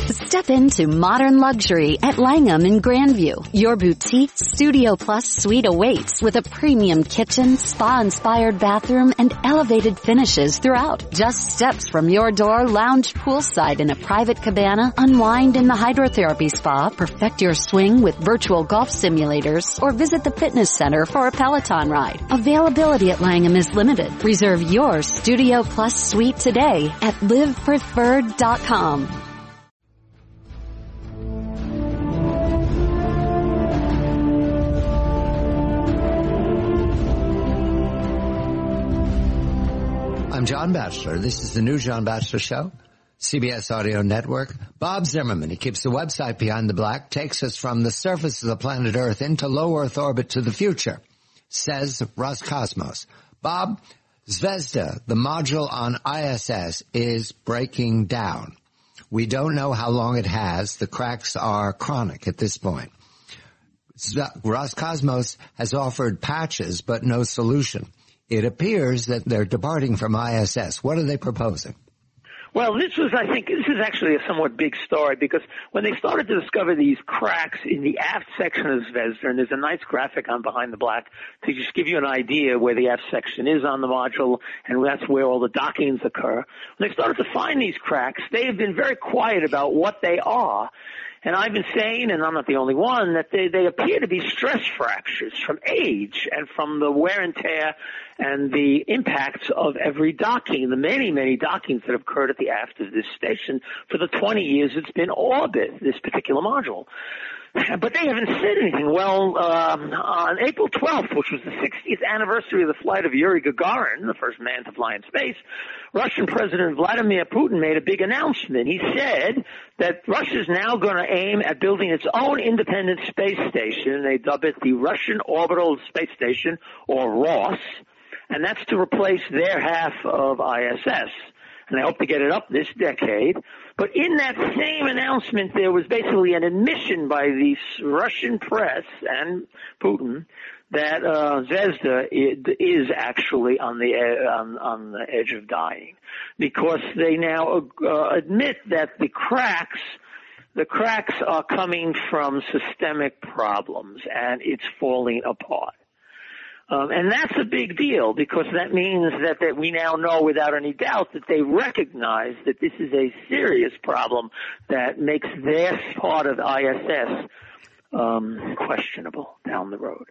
Step into modern luxury at Langham in Grandview. Your boutique Studio Plus suite awaits with a premium kitchen, spa-inspired bathroom, and elevated finishes throughout. Just steps from your door, lounge poolside in a private cabana, unwind in the hydrotherapy spa, perfect your swing with virtual golf simulators, or visit the fitness center for a Peloton ride. Availability at Langham is limited. Reserve your Studio Plus suite today at livepreferred.com. I'm John Batchelor. This is the new John Batchelor Show, CBS Audio Network. Bob Zimmerman, he keeps the website Behind the Black, takes us from the surface of the planet Earth into low Earth orbit to the future, says Roscosmos. Bob, Zvezda, the module on ISS, is breaking down. We don't know how long it has. The cracks are chronic at this point. Roscosmos has offered patches, but no solution. It appears that they're departing from ISS. What are they proposing? Well, this is actually a somewhat big story because when they started to discover these cracks in the aft section of Zvezda, and there's a nice graphic on Behind the Black to just give you an idea where the aft section is on the module, and that's where all the dockings occur. When they started to find these cracks, they have been very quiet about what they are. And I've been saying, and I'm not the only one, that they appear to be stress fractures from age and from the wear and tear and the impacts of every docking, the many, many dockings that have occurred at the aft of this station for the 20 years it's been orbit, this particular module. But they haven't said anything. Well, on April 12th, which was the 60th anniversary of the flight of Yuri Gagarin, the first man to fly in space, Russian President Vladimir Putin made a big announcement. He said that Russia is now going to aim at building its own independent space station. They dub it the Russian Orbital Space Station, or ROS, and that's to replace their half of ISS. And I hope to get it up this decade. But in that same announcement, there was basically an admission by the Russian press and Putin that Zvezda is actually on the edge of dying, because they now admit that the cracks are coming from systemic problems and it's falling apart. And that's a big deal, because that means that we now know without any doubt that they recognize that this is a serious problem that makes their part of ISS questionable down the road.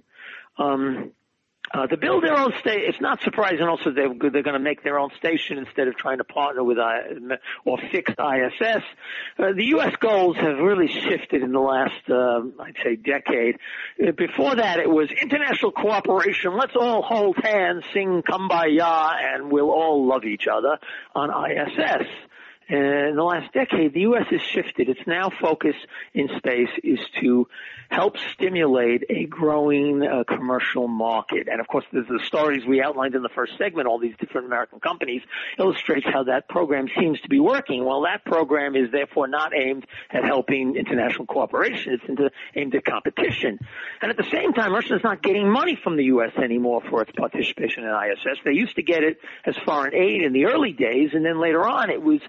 To build their own station, it's not surprising also they're going to make their own station instead of trying to partner with or fix ISS. The U.S. goals have really shifted in the last, I'd say, decade. Before that, it was international cooperation. Let's all hold hands, sing Kumbaya, and we'll all love each other on ISS. In the last decade, the U.S. has shifted. Its now focus in space is to help stimulate a growing commercial market. And, of course, there's the stories we outlined in the first segment, all these different American companies, illustrates how that program seems to be working. Well, that program is therefore not aimed at helping international cooperation. It's aimed at competition. And at the same time, Russia is not getting money from the U.S. anymore for its participation in ISS. They used to get it as foreign aid in the early days, and then later on it was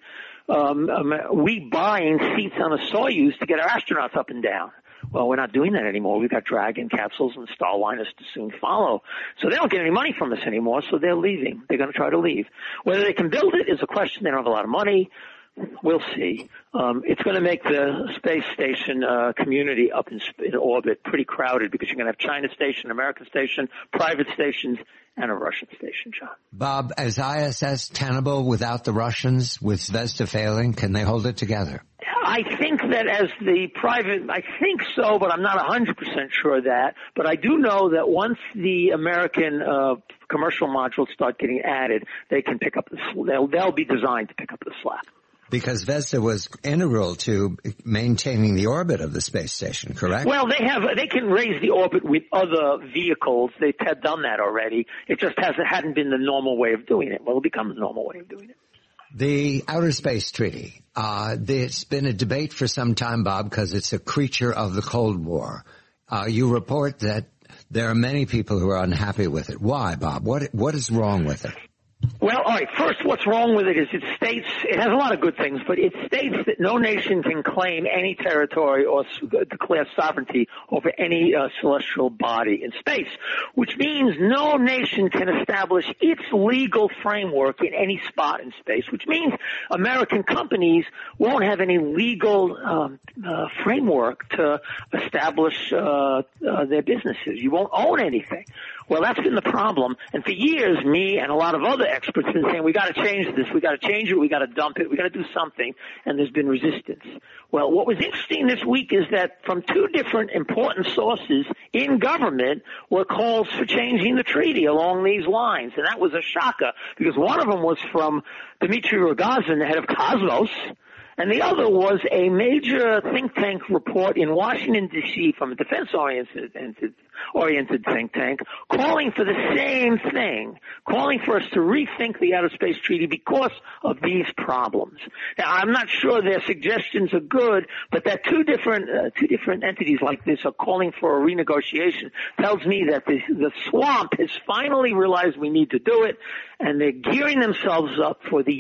we buying seats on a Soyuz to get our astronauts up and down. Well, we're not doing that anymore. We've got Dragon capsules and Starliners to soon follow. So they don't get any money from us anymore, so they're leaving. They're going to try to leave. Whether they can build it is a question. They don't have a lot of money. We'll see. It's going to make the space station community up in orbit pretty crowded, because you're going to have China station, American station, private stations, and a Russian station, John. Bob, is ISS tenable without the Russians, with Zvezda failing? Can they hold it together? I think that I think so, but I'm not 100% sure of that. But I do know that once the American commercial modules start getting added, they can pick up they'll be designed to pick up the slack. Because Zvezda was integral to maintaining the orbit of the space station, correct? Well, they can raise the orbit with other vehicles. They've done that already. It just hadn't been the normal way of doing it. Well, it becomes the normal way of doing it. The Outer Space Treaty. There's been a debate for some time, Bob, because it's a creature of the Cold War. You report that there are many people who are unhappy with it. Why, Bob? What is wrong with it? Well, all right, first, what's wrong with it is it has a lot of good things, but it states that no nation can claim any territory or declare sovereignty over any celestial body in space, which means no nation can establish its legal framework in any spot in space, which means American companies won't have any legal framework to establish their businesses. You won't own anything. Well, that's been the problem. And for years, me and a lot of other experts have been saying, we got to change this. We got to change it. We got to dump it. We got to do something. And there's been resistance. Well, what was interesting this week is that from two different important sources in government were calls for changing the treaty along these lines. And that was a shocker because one of them was from Dmitry Rogozin, the head of Cosmos, and the other was a major think tank report in Washington, D.C. from a defense-oriented think tank calling for the same thing, calling for us to rethink the Outer Space Treaty because of these problems. Now, I'm not sure their suggestions are good, but that two different entities like this are calling for a renegotiation tells me that the swamp has finally realized we need to do it, and they're gearing themselves up for the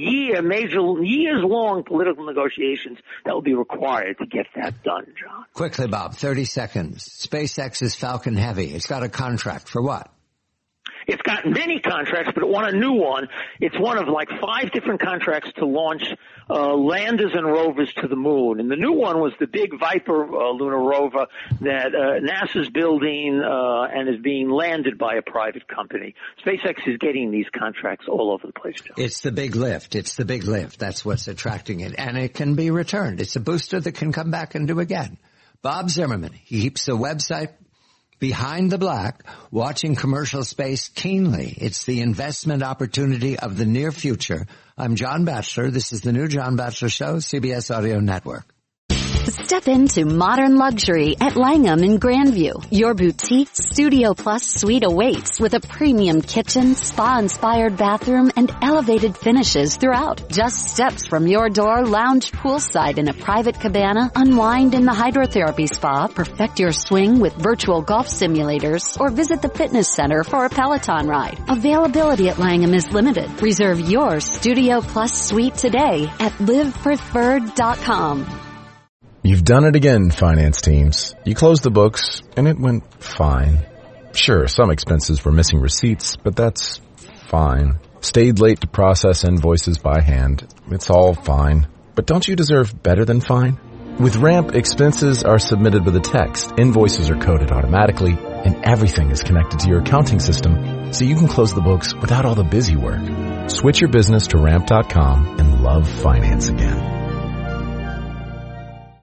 years-long political negotiations that will be required to get that done, John. Quickly, Bob, 30 seconds. SpaceX's Falcon Heavy. It's got a contract for what? It's got many contracts, but it won a new one. It's one of like 5 different contracts to launch landers and rovers to the moon. And the new one was the big Viper lunar rover that NASA's building and is being landed by a private company. SpaceX is getting these contracts all over the place, John. It's the big lift. It's the big lift. That's what's attracting it. And it can be returned. It's a booster that can come back and do again. Bob Zimmerman, he keeps the website Behind the Black, watching commercial space keenly. It's the investment opportunity of the near future. I'm John Batchelor. This is the new John Batchelor Show, CBS Audio Network. Step into modern luxury at Langham in Grandview. Your boutique Studio Plus suite awaits with a premium kitchen, spa-inspired bathroom, and elevated finishes throughout. Just steps from your door, lounge poolside in a private cabana, unwind in the hydrotherapy spa, perfect your swing with virtual golf simulators, or visit the fitness center for a Peloton ride. Availability at Langham is limited. Reserve your Studio Plus suite today at livepreferred.com. You've done it again, finance teams. You closed the books, and it went fine. Sure, some expenses were missing receipts, but that's fine. Stayed late to process invoices by hand. It's all fine. But don't you deserve better than fine? With Ramp, expenses are submitted with a text, invoices are coded automatically, and everything is connected to your accounting system, so you can close the books without all the busy work. Switch your business to Ramp.com and love finance again.